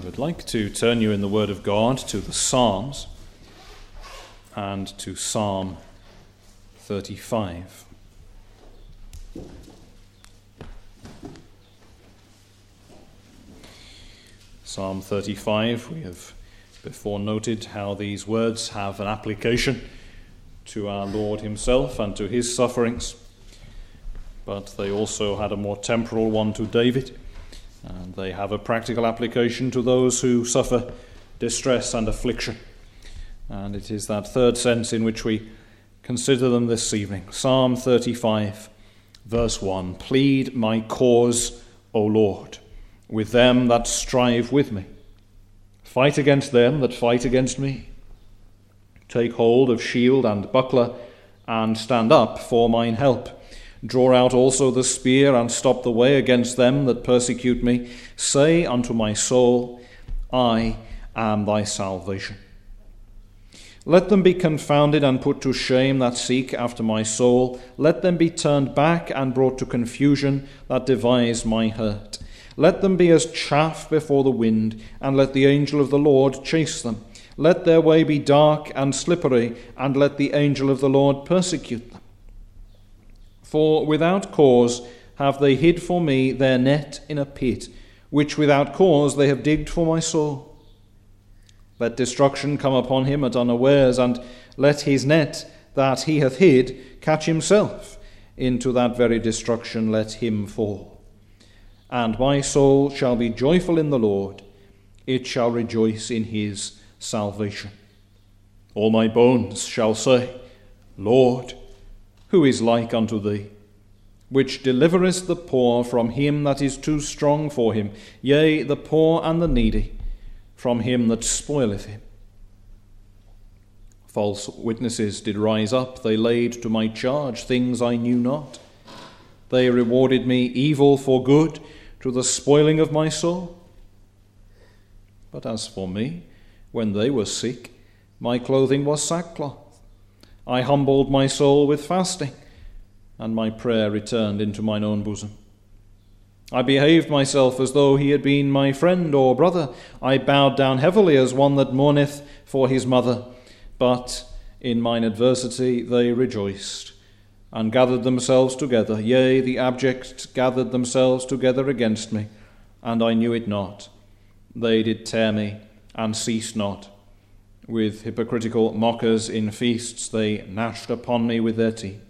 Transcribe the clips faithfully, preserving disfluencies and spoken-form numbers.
would like to turn you in the Word of God to the Psalms and to Psalm thirty-five. Psalm thirty-five, we have before noted how these words have an application to our Lord himself and to his sufferings, but they also had a more temporal one to David, and they have a practical application to those who suffer distress and affliction. And it is that third sense in which we consider them this evening. Psalm thirty-five, verse one, "Plead my cause, O Lord, with them that strive with me. Fight against them that fight against me. Take hold of shield and buckler, and stand up for mine help. Draw out also the spear, and stop the way against them that persecute me. Say unto my soul, I am thy salvation. Let them be confounded and put to shame that seek after my soul. Let them be turned back and brought to confusion that devise my hurt. Let them be as chaff before the wind, and let the angel of the Lord chase them. Let their way be dark and slippery, and let the angel of the Lord persecute them. For without cause have they hid for me their net in a pit, which without cause they have digged for my soul. Let destruction come upon him at unawares, and let his net that he hath hid catch himself. Into that very destruction let him fall. And my soul shall be joyful in the Lord, it shall rejoice in his salvation. All my bones shall say, Lord, who is like unto thee? Which deliverest the poor from him that is too strong for him, yea, the poor and the needy, from him that spoileth him. False witnesses did rise up, they laid to my charge things I knew not. They rewarded me evil for good, to the spoiling of my soul. But as for me, when they were sick, my clothing was sackcloth. I humbled my soul with fasting, and my prayer returned into mine own bosom. I behaved myself as though he had been my friend or brother. I bowed down heavily as one that mourneth for his mother. But in mine adversity they rejoiced, and gathered themselves together. Yea, the abject gathered themselves together against me, and I knew it not. They did tear me, and ceased not. With hypocritical mockers in feasts they gnashed upon me with their teeth.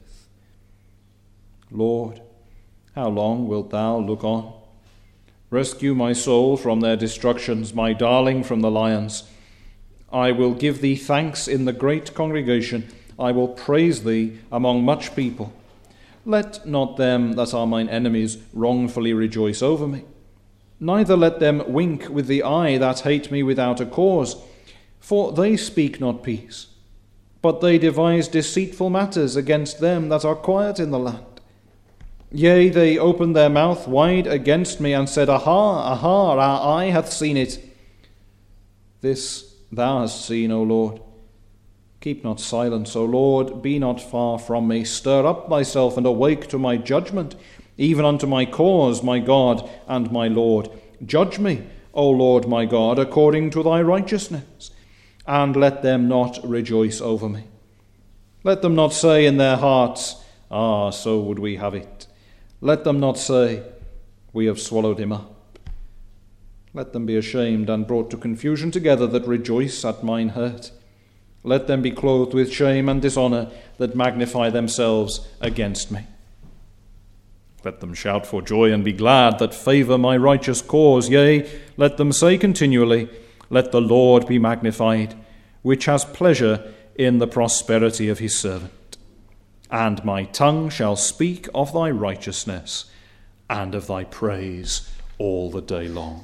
Lord, how long wilt thou look on? Rescue my soul from their destructions, my darling from the lions. I will give thee thanks in the great congregation. I will praise thee among much people. Let not them that are mine enemies wrongfully rejoice over me. Neither let them wink with the eye that hate me without a cause. For they speak not peace, but they devise deceitful matters against them that are quiet in the land. Yea, they opened their mouth wide against me, and said, Aha, aha, our eye hath seen it. This thou hast seen, O Lord. Keep not silence, O Lord, be not far from me. Stir up thyself, and awake to my judgment, even unto my cause, my God and my Lord. Judge me, O Lord my God, according to thy righteousness, and let them not rejoice over me. Let them not say in their hearts, Ah, so would we have it. Let them not say, We have swallowed him up. Let them be ashamed and brought to confusion together that rejoice at mine hurt. Let them be clothed with shame and dishonour that magnify themselves against me. Let them shout for joy and be glad that favour my righteous cause. Yea, let them say continually, Let the Lord be magnified, which has pleasure in the prosperity of his servant. And my tongue shall speak of thy righteousness and of thy praise all the day long.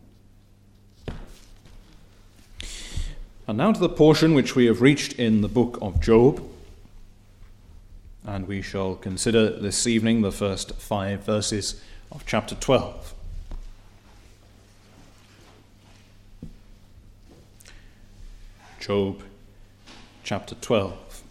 And now to the portion which we have reached in the book of Job. And we shall consider this evening the first five verses of chapter twelve. Job chapter twelve.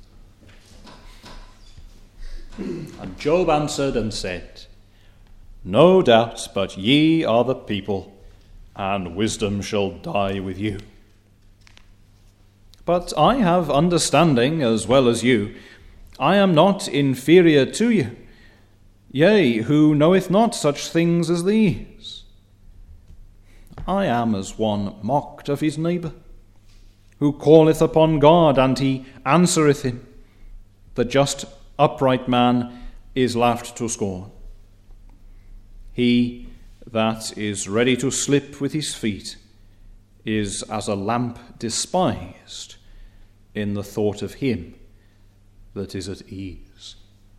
And Job answered and said, No doubt but ye are the people, and wisdom shall die with you. But I have understanding as well as you. I am not inferior to you. Yea, who knoweth not such things as these? I am as one mocked of his neighbour, who calleth upon God, and he answereth him. The just upright man is laughed to scorn. He that is ready to slip with his feet is as a lamp despised in the thought of him that is at ease.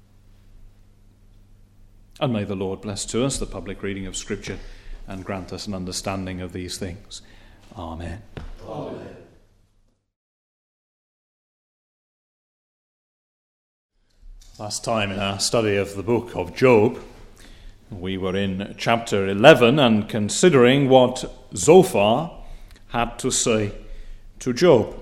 And may the Lord bless to us the public reading of Scripture and grant us an understanding of these things. Amen. Amen. Last time in our study of the book of Job, we were in chapter eleven and considering what Zophar had to say to Job.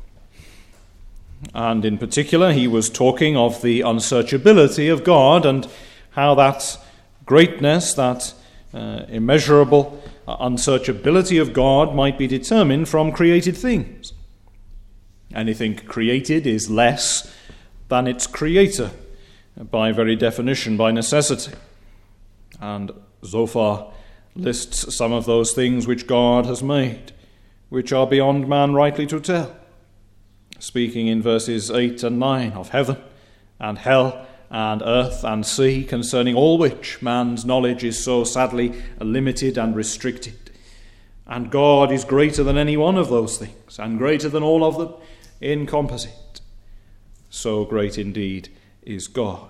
And in particular, he was talking of the unsearchability of God and how that greatness, that uh, immeasurable unsearchability of God might be determined from created things. Anything created is less than its creator, by very definition, by necessity. And Zophar lists some of those things which God has made, which are beyond man rightly to tell, speaking in verses eight and nine of heaven and hell and earth and sea, concerning all which man's knowledge is so sadly limited and restricted. And God is greater than any one of those things, and greater than all of them in composite. So great indeed is God.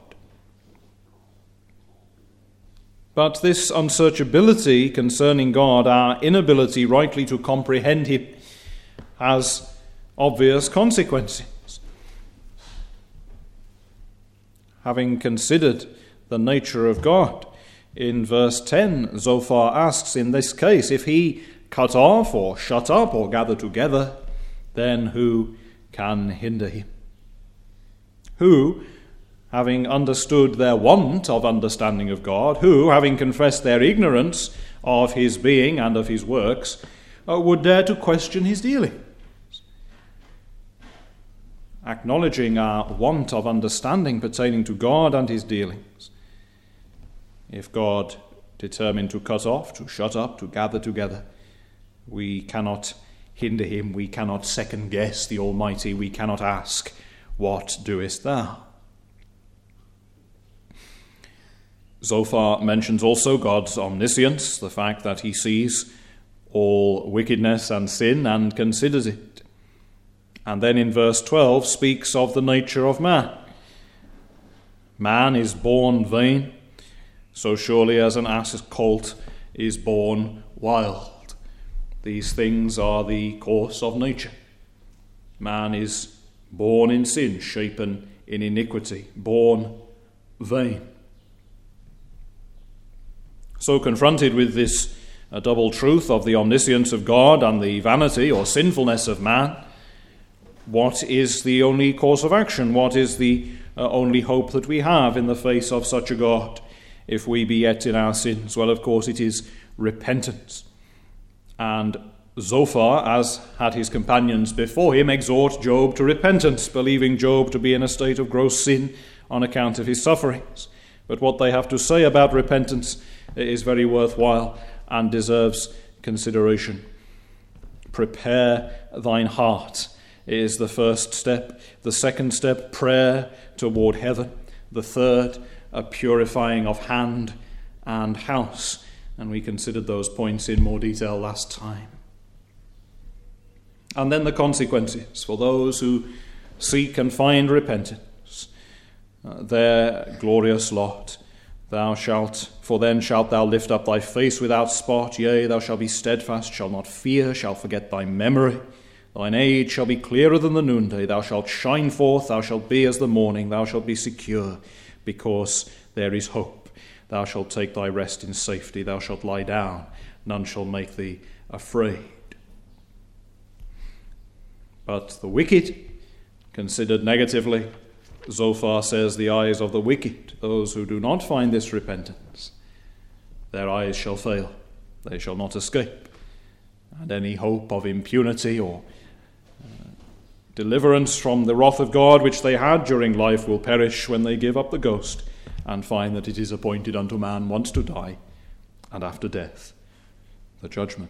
But this unsearchability concerning God, our inability rightly to comprehend him, has obvious consequences. Having considered the nature of God, in verse ten, Zophar asks, in this case, if he cut off or shut up or gather together, then who can hinder him? Who, having understood their want of understanding of God, who, having confessed their ignorance of his being and of his works, uh, would dare to question his dealings? Acknowledging our want of understanding pertaining to God and his dealings. If God determined to cut off, to shut up, to gather together, we cannot hinder him, we cannot second guess the Almighty, we cannot ask, what doest thou? Zophar mentions also God's omniscience, the fact that he sees all wickedness and sin and considers it. And then in verse twelve speaks of the nature of man. Man is born vain, so surely as an ass's colt is born wild. These things are the course of nature. Man is born in sin, shapen in iniquity, born vain. So confronted with this uh, double truth of the omniscience of God and the vanity or sinfulness of man, what is the only course of action? What is the uh, only hope that we have in the face of such a God, if we be yet in our sins? Well, of course, it is repentance. And Zophar, as had his companions before him, exhort Job to repentance, believing Job to be in a state of gross sin on account of his sufferings. But what they have to say about repentance is very worthwhile and deserves consideration. Prepare thine heart is the first step. The second step, prayer toward heaven. The third, a purifying of hand and house. And we considered those points in more detail last time. And then the consequences for those who seek and find repentance. Uh, their glorious lot. Thou shalt, for then shalt thou lift up thy face without spot. Yea, thou shalt be steadfast, shalt not fear, shalt forget thy memory. Thine age shall be clearer than the noonday. Thou shalt shine forth, thou shalt be as the morning. Thou shalt be secure, because there is hope. Thou shalt take thy rest in safety. Thou shalt lie down. None shall make thee afraid. But the wicked, considered negatively, Zophar says, the eyes of the wicked, those who do not find this repentance, their eyes shall fail. They shall not escape. and any hope of impunity or uh, deliverance from the wrath of God which they had during life will perish when they give up the ghost and find that it is appointed unto man once to die, and after death, the judgment.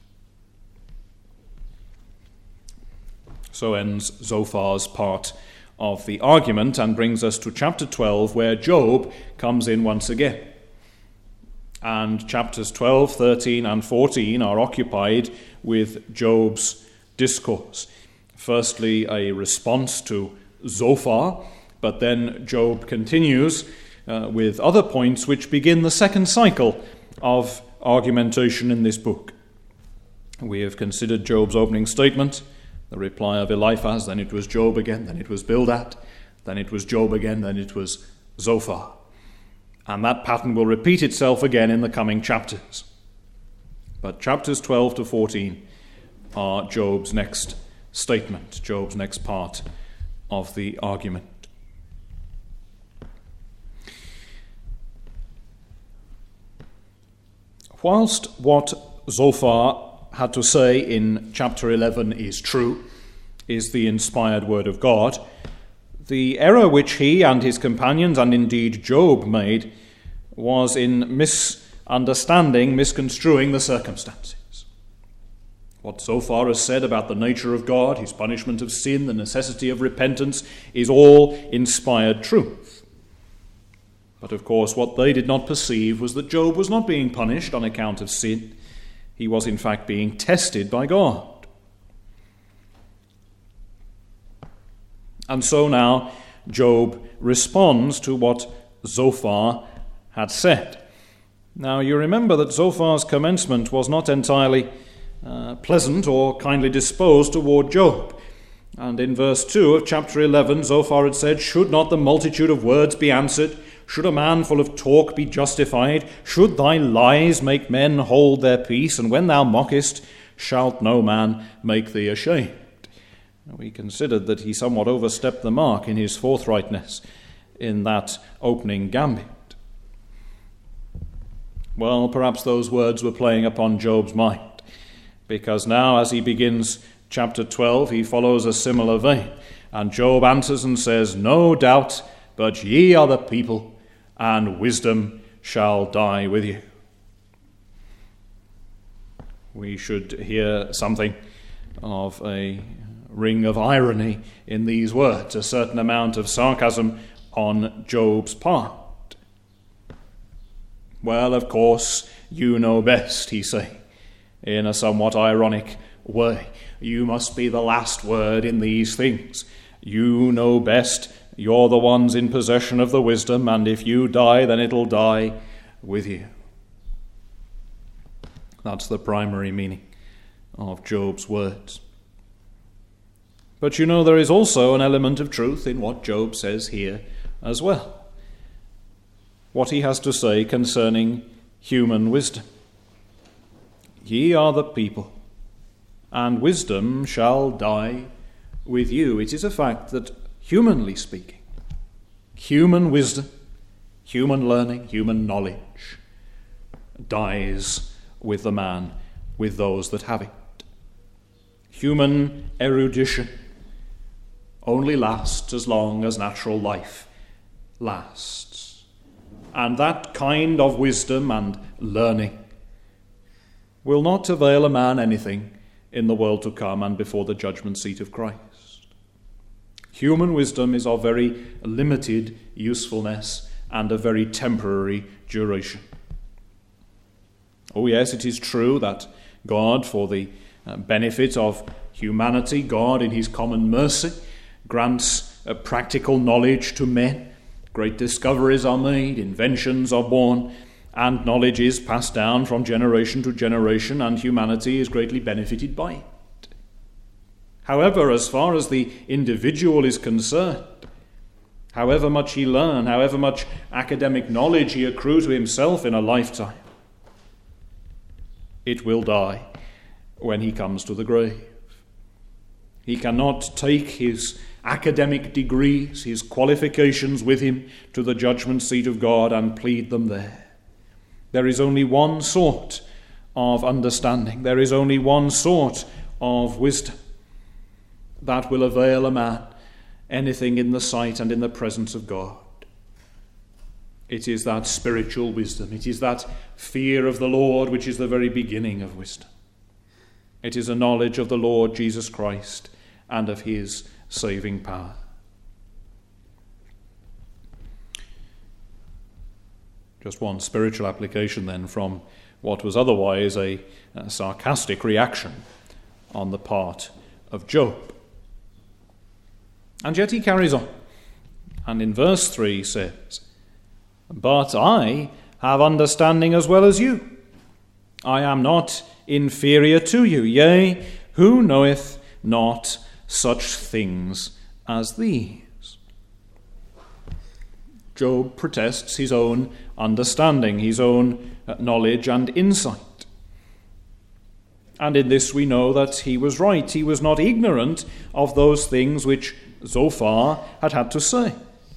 So ends Zophar's part of the argument and brings us to chapter twelve, where Job comes in once again. And chapters twelve, thirteen, and fourteen are occupied with Job's discourse. Firstly, a response to Zophar, but then Job continues uh, with other points which begin the second cycle of argumentation in this book. We have considered Job's opening statement, the reply of Eliphaz, then it was Job again, then it was Bildad, then it was Job again, then it was Zophar. And that pattern will repeat itself again in the coming chapters. But chapters twelve to fourteen are Job's next statement, Job's next part of the argument. Whilst what Zophar had to say in chapter eleven is true, is the inspired word of God, the error which he and his companions, and indeed Job, made was in misunderstanding, misconstruing the circumstances. What Zophar has said about the nature of God, his punishment of sin, the necessity of repentance, is all inspired truth. But of course, what they did not perceive was that Job was not being punished on account of sin. He was in fact being tested by God. And so now Job responds to what Zophar had said. Now you remember that Zophar's commencement was not entirely uh, pleasant or kindly disposed toward Job. And in verse two of chapter eleven, Zophar had said, "Should not the multitude of words be answered? Should a man full of talk be justified? Should thy lies make men hold their peace? And when thou mockest, shalt no man make thee ashamed?" We considered that he somewhat overstepped the mark in his forthrightness in that opening gambit. Well, perhaps those words were playing upon Job's mind, because now as he begins chapter twelve, he follows a similar vein. And Job answers and says, "No doubt, but ye are the people, and wisdom shall die with you." We should hear something of a ring of irony in these words, a certain amount of sarcasm on Job's part. "Well, of course, you know best," he say, in a somewhat ironic way. "You must be the last word in these things. You know best. You're the ones in possession of the wisdom, and if you die, then it'll die with you." That's the primary meaning of Job's words. But you know, there is also an element of truth in what Job says here as well. What he has to say concerning human wisdom. "Ye are the people, and wisdom shall die with you." It is a fact that, humanly speaking, human wisdom, human learning, human knowledge dies with the man, with those that have it. Human erudition only lasts as long as natural life lasts. And that kind of wisdom and learning will not avail a man anything in the world to come and before the judgment seat of Christ. Human wisdom is of very limited usefulness and of very temporary duration. Oh yes, it is true that God, for the benefit of humanity, God in his common mercy, grants a practical knowledge to men. Great discoveries are made, inventions are born, and knowledge is passed down from generation to generation, and humanity is greatly benefited by it. However, as far as the individual is concerned, however much he learn, however much academic knowledge he accrue to himself in a lifetime, it will die when he comes to the grave. He cannot take his academic degrees, his qualifications with him to the judgment seat of God and plead them there. There is only one sort of understanding. There is only one sort of wisdom that will avail a man anything in the sight and in the presence of God. It is that spiritual wisdom. It is that fear of the Lord which is the very beginning of wisdom. It is a knowledge of the Lord Jesus Christ and of his saving power. Just one spiritual application then from what was otherwise a, a sarcastic reaction on the part of Job. And yet he carries on. And in verse three says, "But I have understanding as well as you. I am not inferior to you. Yea, who knoweth not such things as these?" Job protests his own understanding, his own knowledge and insight. And in this we know that he was right. He was not ignorant of those things which Zophar had had to say.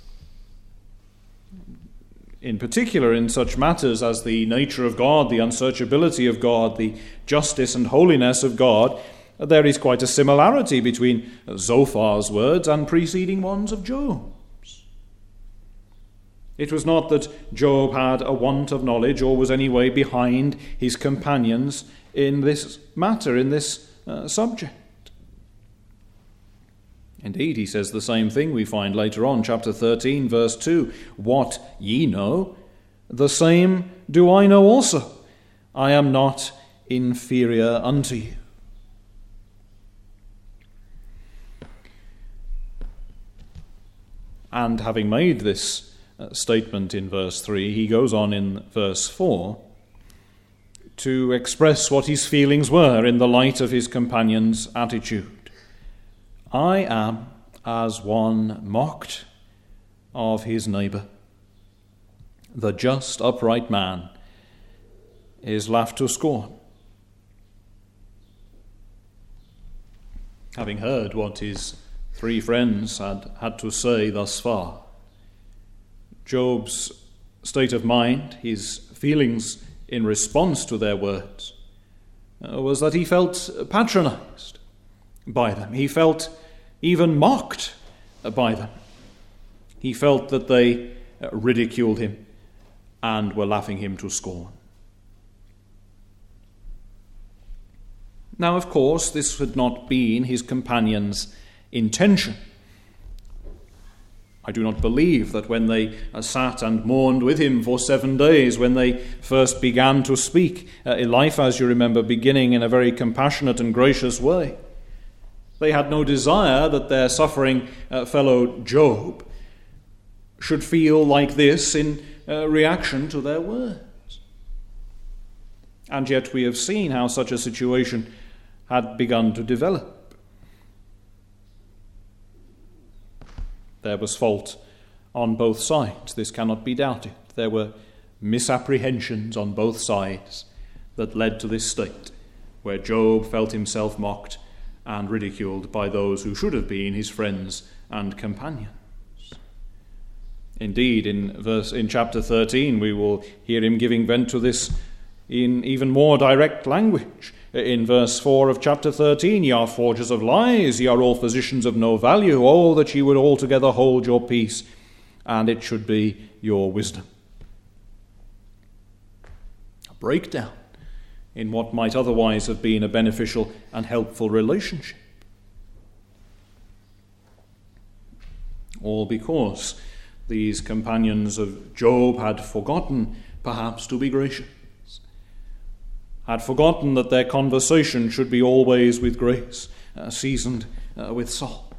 In particular, in such matters as the nature of God, the unsearchability of God, the justice and holiness of God, there is quite a similarity between Zophar's words and preceding ones of Job's. It was not that Job had a want of knowledge or was any way behind his companions in this matter, in this uh, subject. Indeed, he says the same thing we find later on, chapter thirteen, verse two. "What ye know, the same do I know also. I am not inferior unto you." And having made this uh, statement in verse three, he goes on in verse four to express what his feelings were in the light of his companion's attitude. "I am as one mocked of his neighbour. The just upright man is laughed to scorn." Having heard what his three friends had had to say thus far, Job's state of mind, his feelings in response to their words, uh, was that he felt patronized by them. He felt even mocked by them. He felt that they ridiculed him and were laughing him to scorn. Now, of course, this had not been his companion's intention. I do not believe that when they uh, sat and mourned with him for seven days, when they first began to speak, uh, Eliphaz, you remember, beginning in a very compassionate and gracious way, they had no desire that their suffering uh, fellow Job should feel like this in uh, reaction to their words. And yet we have seen how such a situation had begun to develop. There was fault on both sides, this cannot be doubted. There were misapprehensions on both sides that led to this state, where Job felt himself mocked and ridiculed by those who should have been his friends and companions. Indeed, in verse in chapter thirteen, we will hear him giving vent to this in even more direct language. In verse four of chapter thirteen, "Ye are forgers of lies, ye are all physicians of no value, oh, that ye would altogether hold your peace, and it should be your wisdom." A breakdown in what might otherwise have been a beneficial and helpful relationship. All because these companions of Job had forgotten, perhaps, to be gracious, had forgotten that their conversation should be always with grace, uh, seasoned uh, with salt.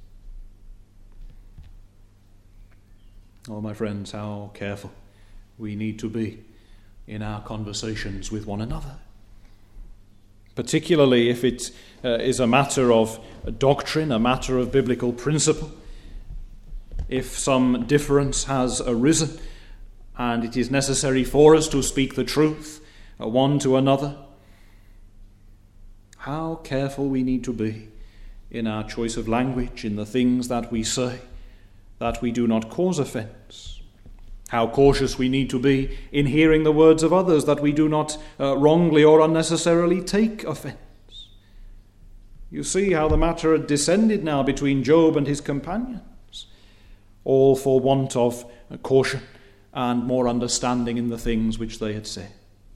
Oh, my friends, how careful we need to be in our conversations with one another, particularly if it uh, is a matter of doctrine, a matter of biblical principle. If some difference has arisen and it is necessary for us to speak the truth one to another, how careful we need to be in our choice of language, in the things that we say, that we do not cause offense. How cautious we need to be in hearing the words of others, that we do not uh, wrongly or unnecessarily take offense. You see how the matter had descended now between Job and his companions, all for want of caution and more understanding in the things which they had said.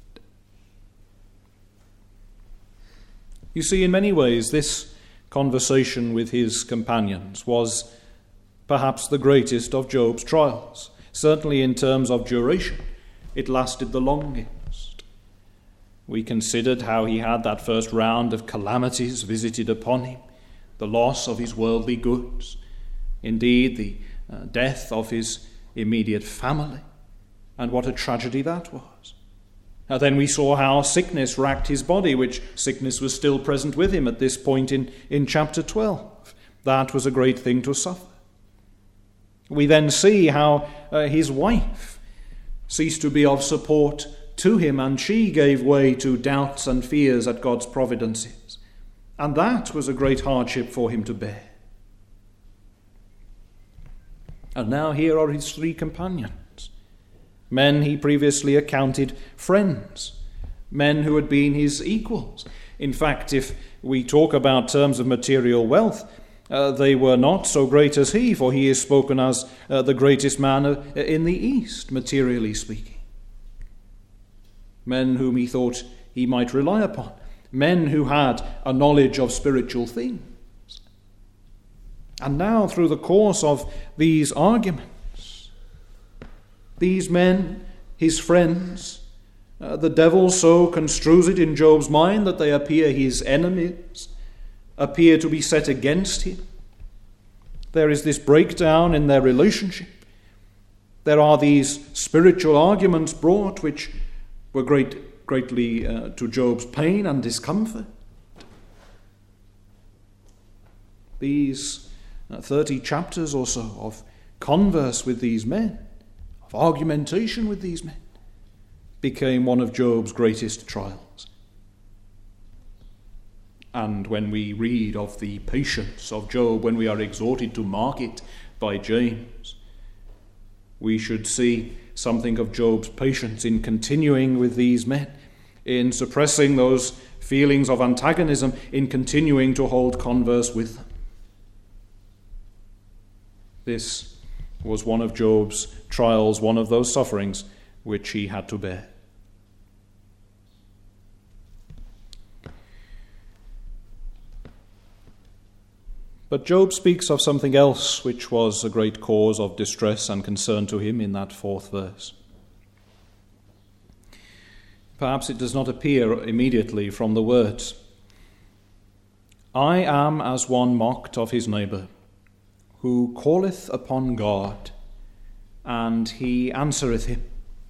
You see, in many ways, this conversation with his companions was perhaps the greatest of Job's trials. Certainly in terms of duration, it lasted the longest. We considered how he had that first round of calamities visited upon him, the loss of his worldly goods, indeed the uh, death of his immediate family, and what a tragedy that was. And then we saw how sickness racked his body, which sickness was still present with him at this point in, in chapter twelve. That was a great thing to suffer. We then see how uh, his wife ceased to be of support to him, and she gave way to doubts and fears at God's providences. And that was a great hardship for him to bear. And now here are his three companions, men he previously accounted friends, men who had been his equals. In fact, if we talk about terms of material wealth, Uh, they were not so great as he, for he is spoken as uh, the greatest man uh, in the East, materially speaking. Men whom he thought he might rely upon, men who had a knowledge of spiritual things. And now, through the course of these arguments, these men, his friends, uh, the devil so construes it in Job's mind that they appear his enemies, appear to be set against him. There is this breakdown in their relationship. There are these spiritual arguments brought which were great, greatly uh, to Job's pain and discomfort. These uh, thirty chapters or so of converse with these men, of argumentation with these men, became one of Job's greatest trials. And when we read of the patience of Job, when we are exhorted to mark it by James, we should see something of Job's patience in continuing with these men, in suppressing those feelings of antagonism, in continuing to hold converse with them. This was one of Job's trials, one of those sufferings which he had to bear. But Job speaks of something else which was a great cause of distress and concern to him in that fourth verse. Perhaps it does not appear immediately from the words. I am as one mocked of his neighbour, who calleth upon God, and he answereth him.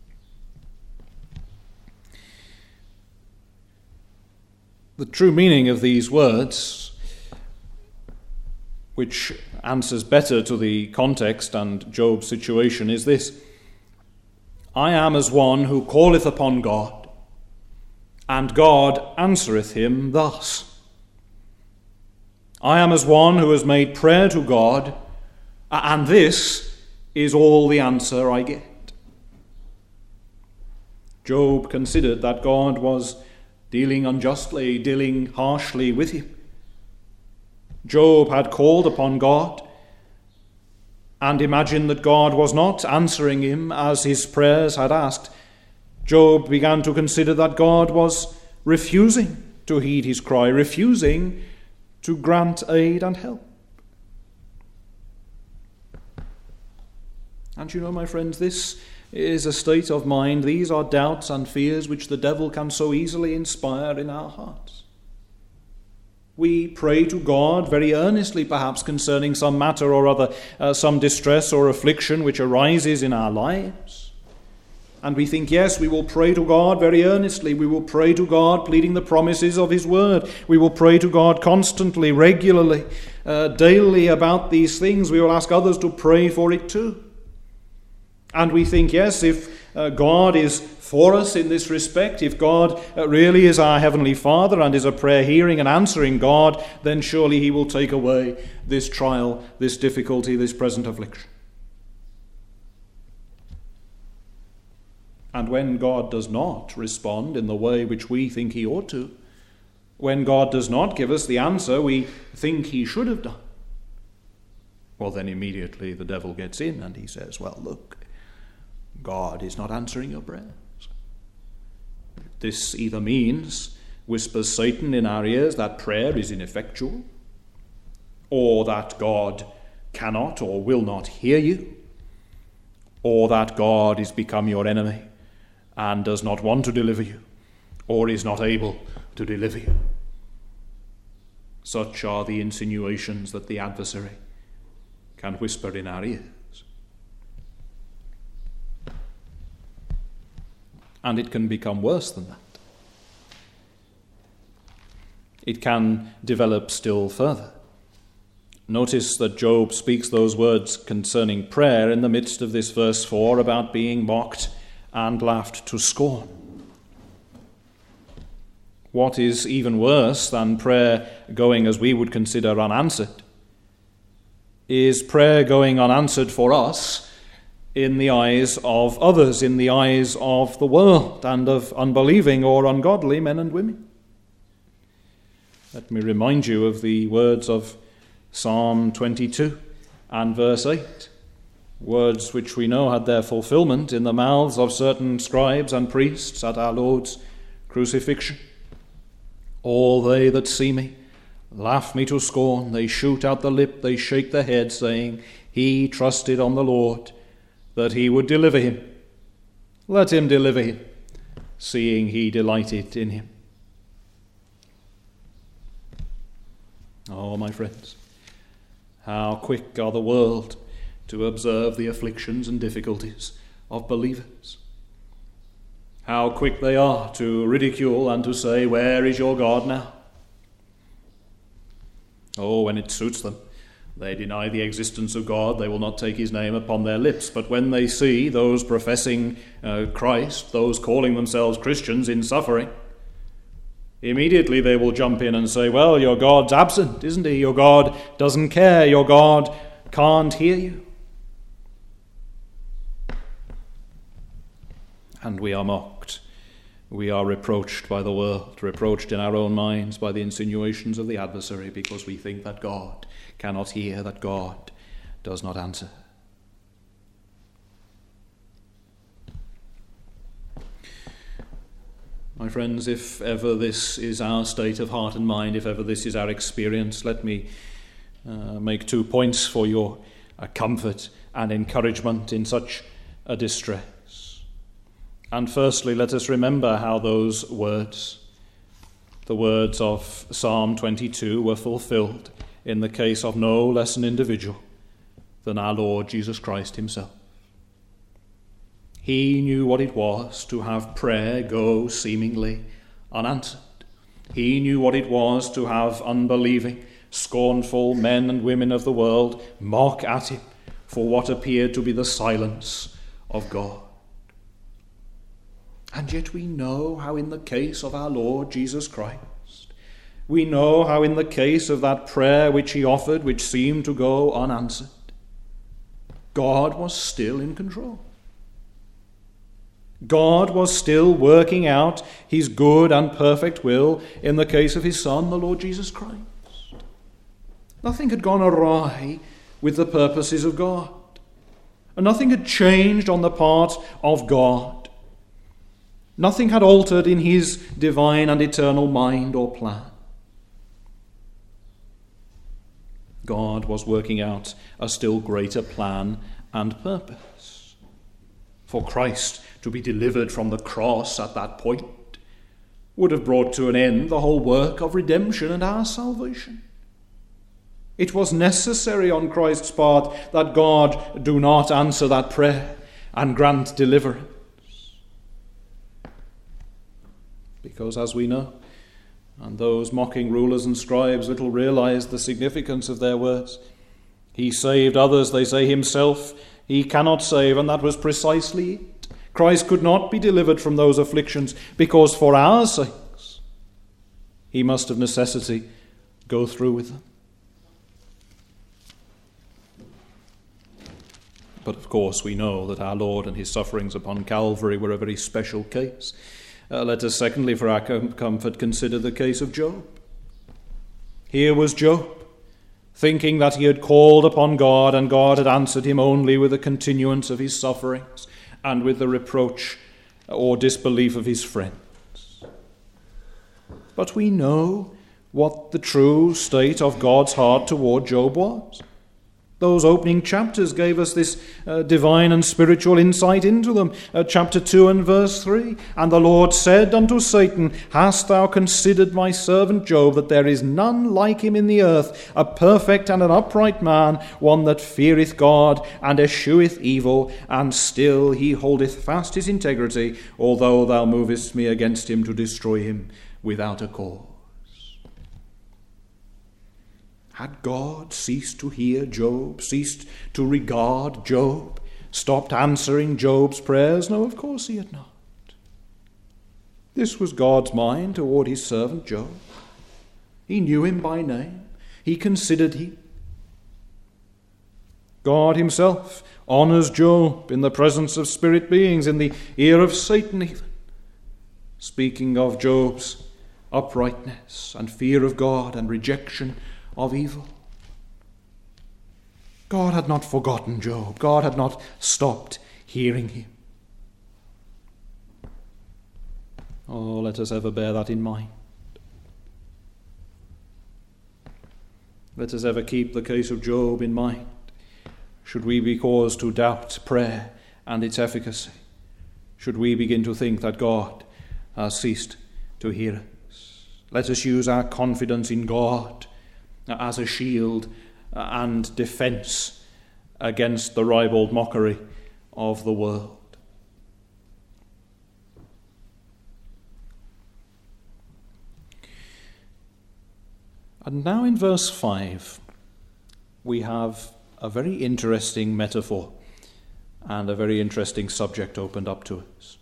The true meaning of these words, which answers better to the context and Job's situation, is this. I am as one who calleth upon God, and God answereth him thus. I am as one who has made prayer to God, and this is all the answer I get. Job considered that God was dealing unjustly, dealing harshly with him. Job had called upon God and imagined that God was not answering him as his prayers had asked. Job began to consider that God was refusing to heed his cry, refusing to grant aid and help. And you know, my friends, this is a state of mind, these are doubts and fears which the devil can so easily inspire in our hearts. We pray to God very earnestly, perhaps concerning some matter or other, uh, some distress or affliction which arises in our lives. And we think, yes, we will pray to God very earnestly. We will pray to God, pleading the promises of his word. We will pray to God constantly, regularly, uh, daily about these things. We will ask others to pray for it too. And we think, yes, if uh, God is for us in this respect, if God uh, really is our Heavenly Father and is a prayer-hearing and answering God, then surely he will take away this trial, this difficulty, this present affliction. And when God does not respond in the way which we think he ought to, when God does not give us the answer we think he should have done, well, then immediately the devil gets in and he says, well, look, God is not answering your prayers. This either means, whispers Satan in our ears, that prayer is ineffectual, or that God cannot or will not hear you, or that God is become your enemy and does not want to deliver you, or is not able to deliver you. Such are the insinuations that the adversary can whisper in our ears. And it can become worse than that. It can develop still further. Notice that Job speaks those words concerning prayer in the midst of this verse four about being mocked and laughed to scorn. What is even worse than prayer going as we would consider unanswered is prayer going unanswered for us in the eyes of others, in the eyes of the world and of unbelieving or ungodly men and women. Let me remind you of the words of Psalm twenty-two and verse eight, words which we know had their fulfillment in the mouths of certain scribes and priests at our Lord's crucifixion. All they that see me laugh me to scorn. They shoot out the lip, they shake their head, saying, he trusted on the Lord, that he would deliver him. Let him deliver him, seeing he delighted in him. Oh, my friends, how quick are the world to observe the afflictions and difficulties of believers. How quick they are to ridicule and to say, where is your God now? Oh, when it suits them, they deny the existence of God. They will not take his name upon their lips. But when they see those professing uh, Christ, those calling themselves Christians in suffering, immediately they will jump in and say, well, your God's absent, isn't he? Your God doesn't care. Your God can't hear you. And we are mocked. We are reproached by the world, reproached in our own minds by the insinuations of the adversary, because we think that God cannot hear, that God does not answer. My friends, if ever this is our state of heart and mind, if ever this is our experience, let me uh, make two points for your uh, comfort and encouragement in such a distress. And firstly, let us remember how those words, the words of Psalm twenty-two, were fulfilled in the case of no less an individual than our Lord Jesus Christ himself. He knew what it was to have prayer go seemingly unanswered. He knew what it was to have unbelieving, scornful men and women of the world mock at him for what appeared to be the silence of God. And yet we know how in the case of our Lord Jesus Christ, we know how in the case of that prayer which he offered, which seemed to go unanswered, God was still in control. God was still working out his good and perfect will in the case of his Son, the Lord Jesus Christ. Nothing had gone awry with the purposes of God, and nothing had changed on the part of God. Nothing had altered in his divine and eternal mind or plan. God was working out a still greater plan and purpose. For Christ to be delivered from the cross at that point would have brought to an end the whole work of redemption and our salvation. It was necessary on Christ's part that God do not answer that prayer and grant deliverance. Because as we know, and those mocking rulers and scribes little realized the significance of their words, he saved others, they say, himself he cannot save, and that was precisely it. Christ could not be delivered from those afflictions because for our sakes he must of necessity go through with them. But of course we know that our Lord and his sufferings upon Calvary were a very special case. Uh, let us secondly, for our com- comfort, consider the case of Job. Here was Job, thinking that he had called upon God and God had answered him only with the continuance of his sufferings and with the reproach or disbelief of his friends. But we know what the true state of God's heart toward Job was. Those opening chapters gave us this uh, divine and spiritual insight into them. Uh, chapter two and verse three. And the Lord said unto Satan, Hast thou considered my servant Job, that there is none like him in the earth, a perfect and an upright man, one that feareth God and escheweth evil, and still he holdeth fast his integrity, although thou movest me against him to destroy him without a cause. Had God ceased to hear Job, ceased to regard Job, stopped answering Job's prayers? No, of course he had not. This was God's mind toward his servant Job. He knew him by name. He considered him. God himself honors Job in the presence of spirit beings, in the ear of Satan even, speaking of Job's uprightness and fear of God and rejection of evil. God had not forgotten Job. God had not stopped hearing him. Oh, let us ever bear that in mind. Let us ever keep the case of Job in mind, should we be caused to doubt prayer and its efficacy, should we begin to think that God has ceased to hear us. Let us use our confidence in God as a shield and defense against the ribald mockery of the world. And now in verse five, we have a very interesting metaphor and a very interesting subject opened up to us.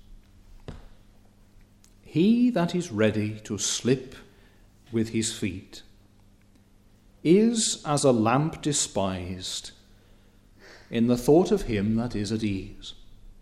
He that is ready to slip with his feet is as a lamp despised in the thought of him that is at ease.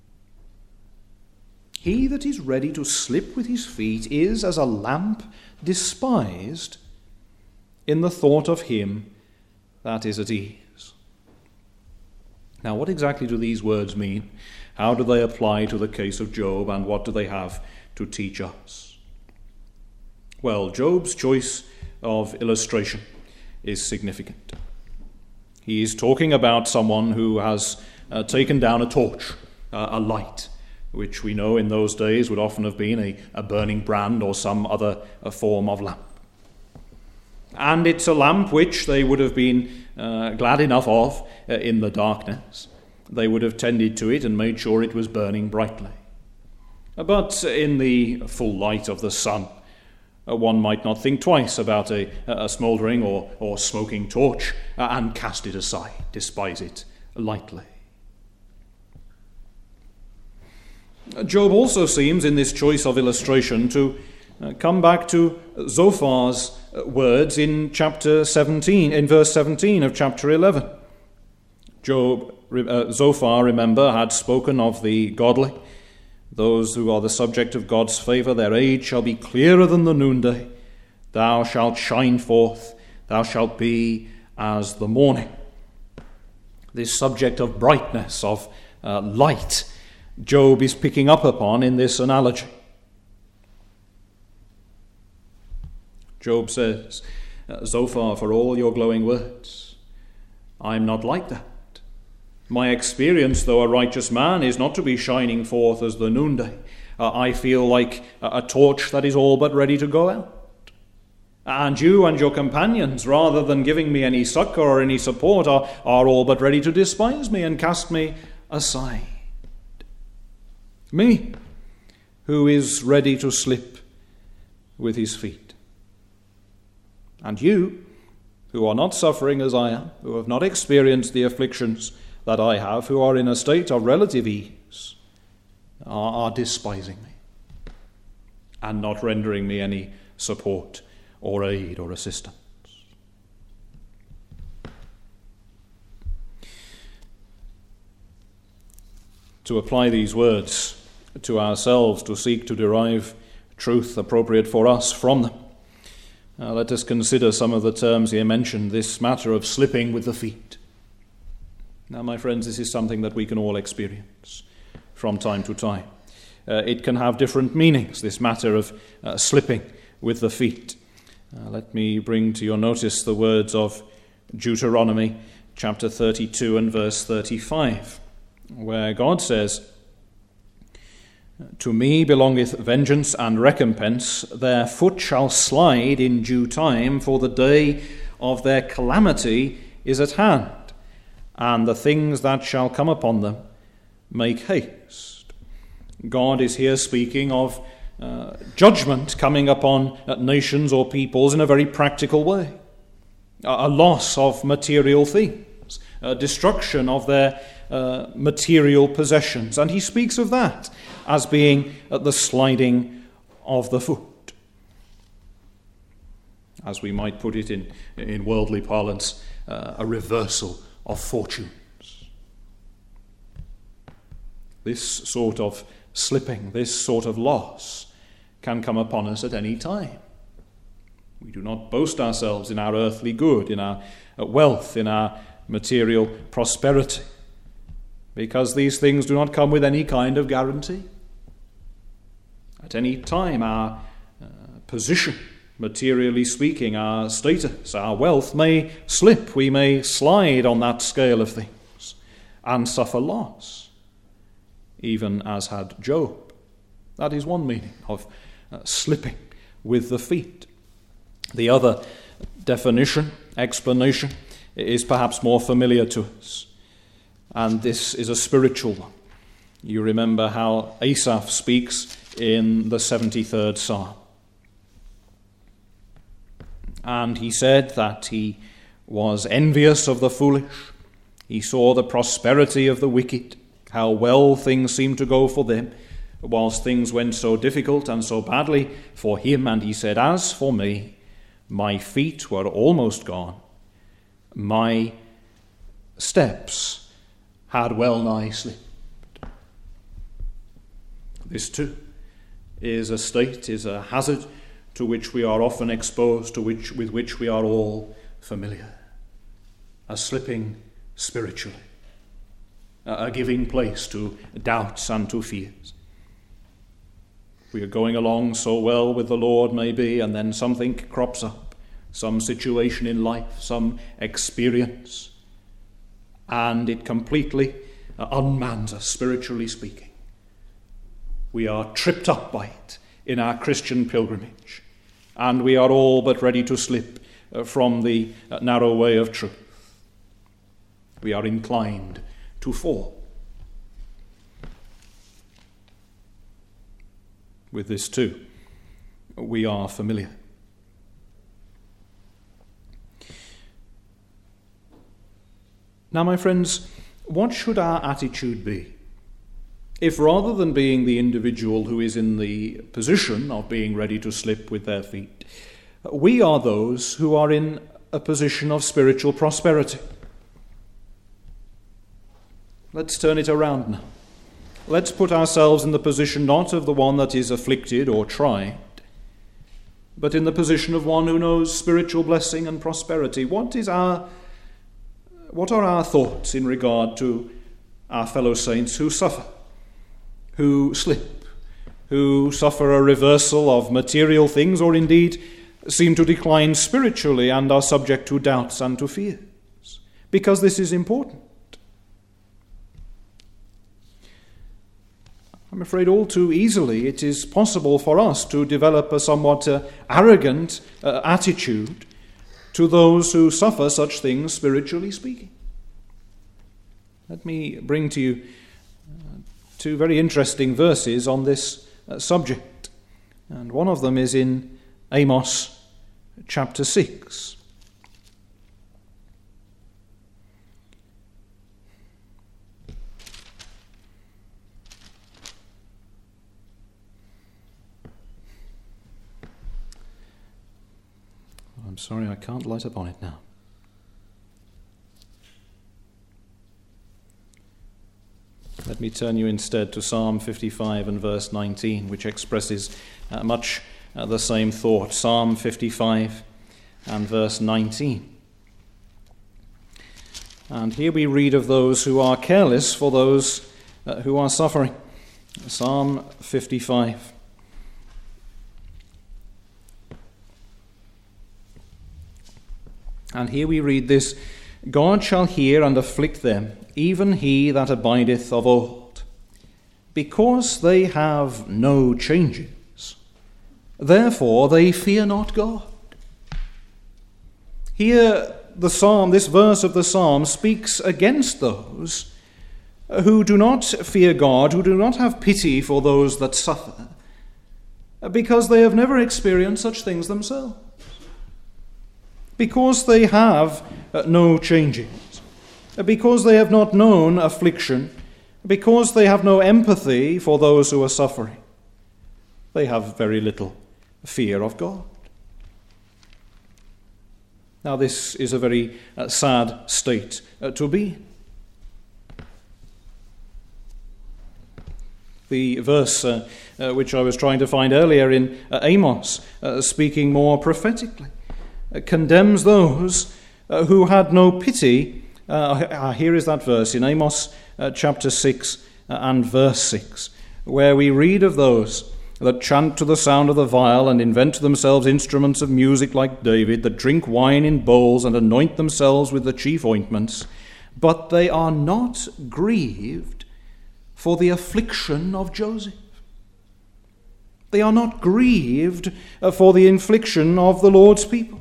He that is ready to slip with his feet is as a lamp despised in the thought of him that is at ease. Now, what exactly do these words mean? How do they apply to the case of Job, and what do they have to teach us? Well, Job's choice of illustration is significant. He is talking about someone who has uh, taken down a torch, uh, a light, which we know in those days would often have been a, a burning brand or some other uh, form of lamp. And it's a lamp which they would have been uh, glad enough of uh, in the darkness. They would have tended to it and made sure it was burning brightly. But in the full light of the sun, Uh, one might not think twice about a, a smouldering or, or smoking torch uh, and cast it aside, despise it lightly. Job also seems, in this choice of illustration, to uh, come back to Zophar's words in chapter seventeen, in verse seventeen of chapter eleven. Job, uh, Zophar, remember, had spoken of the godly, those who are the subject of God's favour. Their age shall be clearer than the noonday. Thou shalt shine forth. Thou shalt be as the morning. This subject of brightness, of uh, light, Job is picking up upon in this analogy. Job says, Zophar, for all your glowing words, I'm not like that. My experience, though a righteous man, is not to be shining forth as the noonday. Uh, I feel like a torch that is all but ready to go out. And you and your companions, rather than giving me any succor or any support, are, are all but ready to despise me and cast me aside. Me, who is ready to slip with his feet. And you, who are not suffering as I am, who have not experienced the afflictions that I have, who are in a state of relative ease, are, are despising me and not rendering me any support or aid or assistance. to apply these words to ourselves, to seek to derive truth appropriate for us from them. Uh, let us consider some of the terms here mentioned, this matter of slipping with the feet. Now, my friends, this is something that we can all experience from time to time. Uh, it can have different meanings, this matter of uh, slipping with the feet. Uh, let me bring to your notice the words of Deuteronomy chapter thirty-two and verse thirty-five, where God says, "To me belongeth vengeance and recompense, their foot shall slide in due time, for the day of their calamity is at hand, and the things that shall come upon them make haste." God is here speaking of uh, judgment coming upon uh, nations or peoples in a very practical way. A, a loss of material things, a destruction of their uh, material possessions. And he speaks of that as being uh, the sliding of the foot. As we might put it in, in worldly parlance, uh, a reversal of fortunes. This sort of slipping, this sort of loss can come upon us at any time. We do not boast ourselves in our earthly good, in our wealth, in our material prosperity, because these things do not come with any kind of guarantee. At any time, our uh, position, materially speaking, our status, our wealth may slip. We may slide on that scale of things and suffer loss, even as had Job. That is one meaning of uh, slipping with the feet. The other definition, explanation, is perhaps more familiar to us, and this is a spiritual one. You remember how Asaph speaks in the seventy-third Psalm. And he said that he was envious of the foolish. He saw the prosperity of the wicked, how well things seemed to go for them, whilst things went so difficult and so badly for him. And he said, "As for me, my feet were almost gone. My steps had well nigh slipped." This too is a state, is a hazard to which we are often exposed, to which with which we are all familiar. A slipping spiritually, a giving place to doubts and to fears. We are going along so well with the Lord, maybe, and then something crops up, some situation in life, some experience, and it completely unmans us, spiritually speaking. We are tripped up by it in our Christian pilgrimage, and we are all but ready to slip from the narrow way of truth. We are inclined to fall. With this too, we are familiar. Now, my friends, what should our attitude be if, rather than being the individual who is in the position of being ready to slip with their feet, we are those who are in a position of spiritual prosperity? Let's turn it around now. Let's put ourselves in the position not of the one that is afflicted or tried, but in the position of one who knows spiritual blessing and prosperity. What is our, what are our thoughts in regard to our fellow saints who suffer, who slip, who suffer a reversal of material things, or indeed seem to decline spiritually and are subject to doubts and to fears? Because this is important. I'm afraid all too easily it is possible for us to develop a somewhat uh, arrogant uh, attitude to those who suffer such things, spiritually speaking. Let me bring to you uh, two very interesting verses on this uh, subject. And one of them is in Amos chapter six. I'm sorry, I can't light up on it now. Let me turn you instead to Psalm fifty-five and verse nineteen, which expresses uh, much uh, the same thought. Psalm fifty-five and verse nineteen. And here we read of those who are careless for those uh, who are suffering. Psalm fifty-five. And here we read this: God shall hear and afflict them, even he that abideth of old. Because they have no changes, therefore they fear not God. Here the psalm, this verse of the psalm, speaks against those who do not fear God, who do not have pity for those that suffer, because they have never experienced such things themselves. Because they have no changes, because they have not known affliction, because they have no empathy for those who are suffering, they have very little fear of God. Now, this is a very uh, sad state uh, to be. The verse uh, uh, which I was trying to find earlier in uh, Amos, uh, speaking more prophetically, uh, condemns those uh, who had no pity. Uh, here is that verse in Amos uh, chapter six uh, and verse six, where we read of those that chant to the sound of the viol and invent to themselves instruments of music like David, that drink wine in bowls and anoint themselves with the chief ointments, but they are not grieved for the affliction of Joseph. They are not grieved for the infliction of the Lord's people.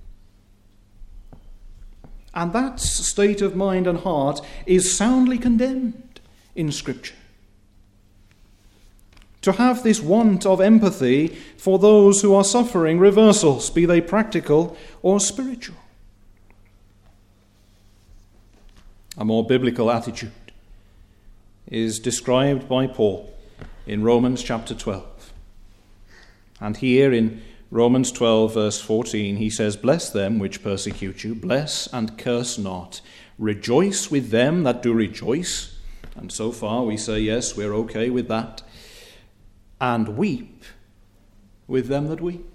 And that state of mind and heart is soundly condemned in Scripture. To have this want of empathy for those who are suffering reversals, be they practical or spiritual. A more biblical attitude is described by Paul in Romans chapter twelve. And here in Romans twelve verse fourteen, he says, "Bless them which persecute you, bless and curse not. Rejoice with them that do rejoice." And so far we say, yes, we're okay with that. "And weep with them that weep.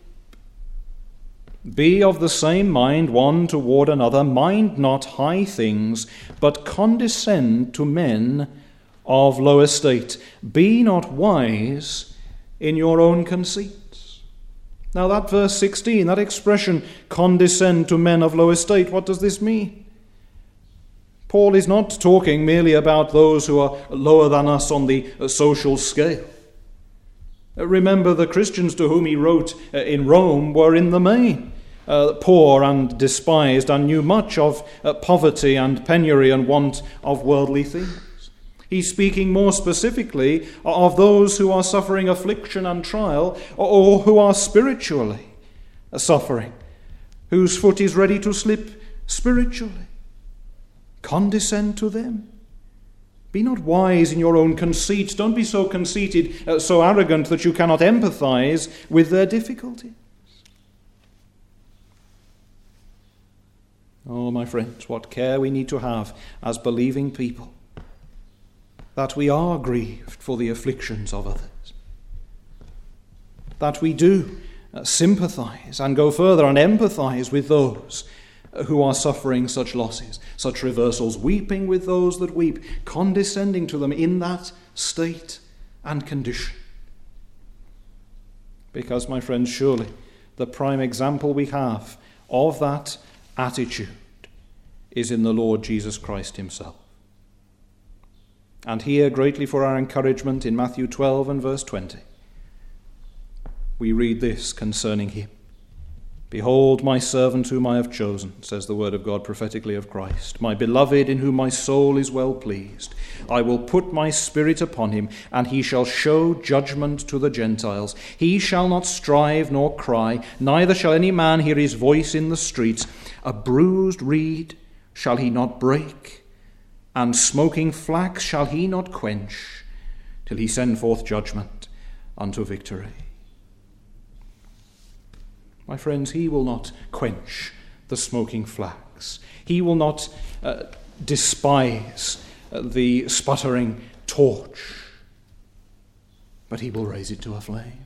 Be of the same mind one toward another. Mind not high things, but condescend to men of low estate. Be not wise in your own conceits." Now that verse sixteen, that expression, condescend to men of low estate, what does this mean? Paul is not talking merely about those who are lower than us on the social scale. Remember, the Christians to whom he wrote in Rome were in the main uh, poor and despised, and knew much of uh, poverty and penury and want of worldly things. He's speaking more specifically of those who are suffering affliction and trial, or who are spiritually suffering, whose foot is ready to slip spiritually. Condescend to them. Be not wise in your own conceit. Don't be so conceited, uh, so arrogant that you cannot empathize with their difficulties. Oh, my friends, what care we need to have as believing people, that we are grieved for the afflictions of others, that we do uh, sympathize and go further and empathize with those who are suffering such losses, such reversals, weeping with those that weep, condescending to them in that state and condition. Because, my friends, surely the prime example we have of that attitude is in the Lord Jesus Christ himself. And here, greatly for our encouragement, in Matthew twelve and verse twenty, we read this concerning him. "Behold my servant whom I have chosen," says the word of God prophetically of Christ, "my beloved in whom my soul is well pleased. I will put my spirit upon him, and he shall show judgment to the Gentiles. He shall not strive nor cry, neither shall any man hear his voice in the streets. A bruised reed shall he not break, and smoking flax shall he not quench, till he send forth judgment unto victory." My friends, he will not quench the smoking flax. He will not uh, despise uh, the sputtering torch, but he will raise it to a flame.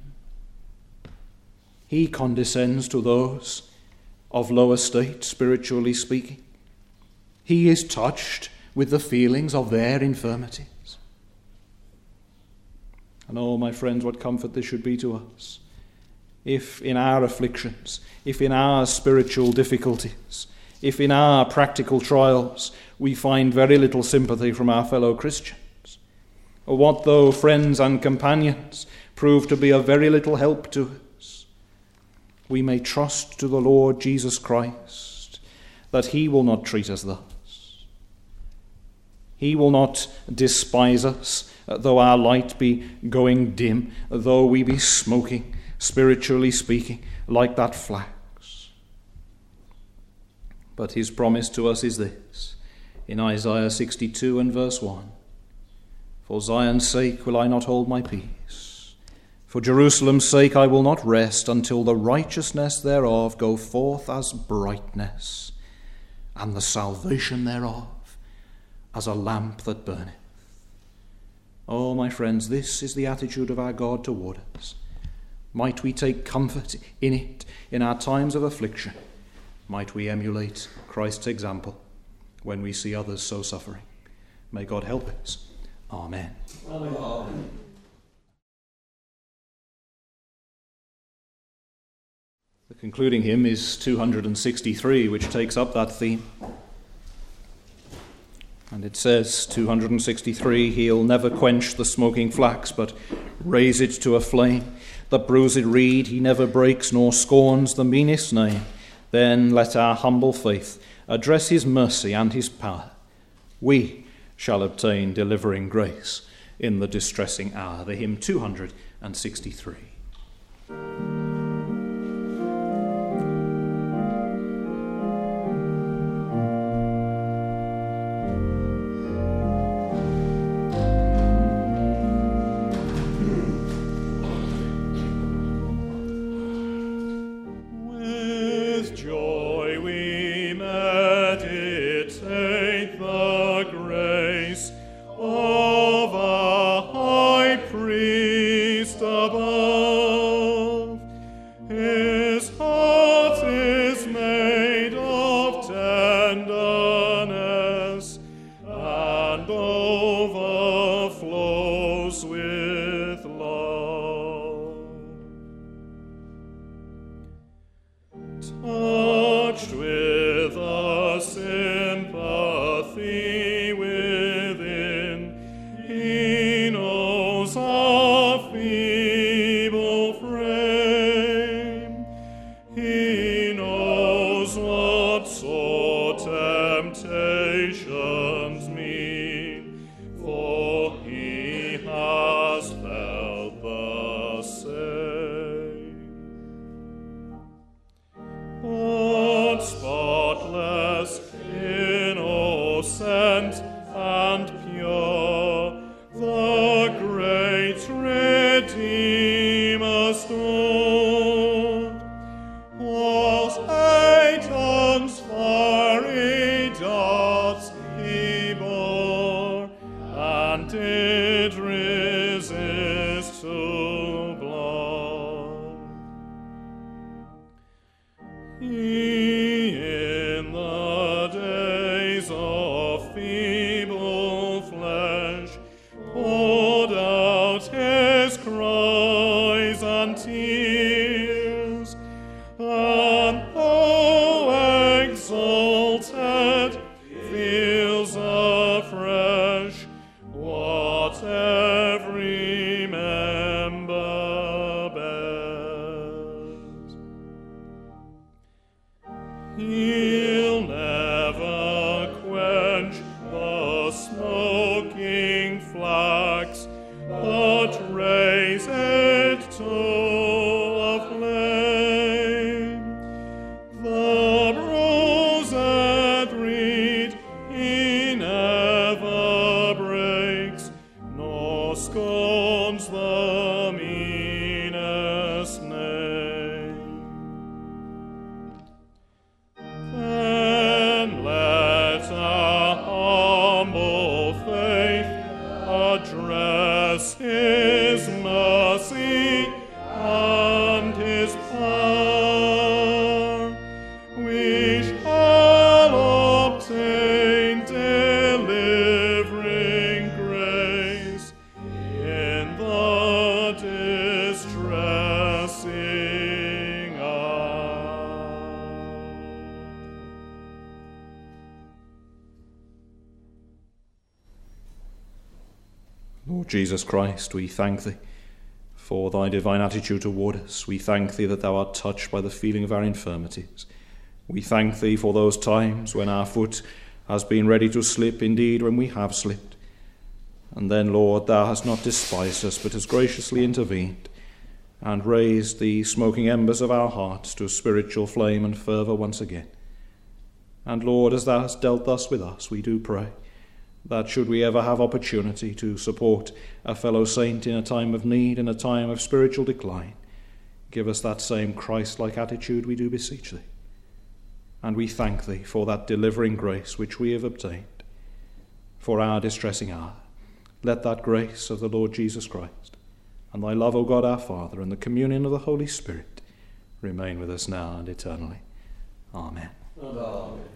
He condescends to those of low estate, spiritually speaking. He is touched with the feelings of their infirmities. And oh, my friends, what comfort this should be to us, if in our afflictions, if in our spiritual difficulties, if in our practical trials we find very little sympathy from our fellow Christians. Or what though friends and companions prove to be of very little help to us? We may trust to the Lord Jesus Christ that he will not treat us thus. He will not despise us, though our light be going dim, though we be smoking, spiritually speaking, like that flax. But his promise to us is this, in Isaiah sixty-two and verse one. For Zion's sake will I not hold my peace. For Jerusalem's sake I will not rest until the righteousness thereof go forth as brightness, and the salvation thereof as a lamp that burneth. Oh, my friends, this is the attitude of our God toward us. Might we take comfort in it in our times of affliction. Might we emulate Christ's example when we see others so suffering. May God help us. Amen. Amen. The concluding hymn is two hundred sixty-three, which takes up that theme. And it says, two hundred sixty-three, he'll never quench the smoking flax, but raise it to a flame. The bruised reed he never breaks, nor scorns the meanest name. Then let our humble faith address his mercy and his power. We shall obtain delivering grace in the distressing hour. The hymn two hundred sixty-three. Amen. Lord Jesus Christ, we thank thee for thy divine attitude toward us. We thank thee that thou art touched by the feeling of our infirmities. We thank thee for those times when our foot has been ready to slip, indeed when we have slipped. And then, Lord, thou hast not despised us, but hast graciously intervened and raised the smoking embers of our hearts to spiritual flame and fervour once again. And Lord, as thou hast dealt thus with us, we do pray that should we ever have opportunity to support a fellow saint in a time of need, in a time of spiritual decline, give us that same Christ-like attitude, we do beseech thee. And we thank thee for that delivering grace which we have obtained for our distressing hour. Let that grace of the Lord Jesus Christ and thy love, O God our Father, and the communion of the Holy Spirit remain with us now and eternally. Amen. Amen.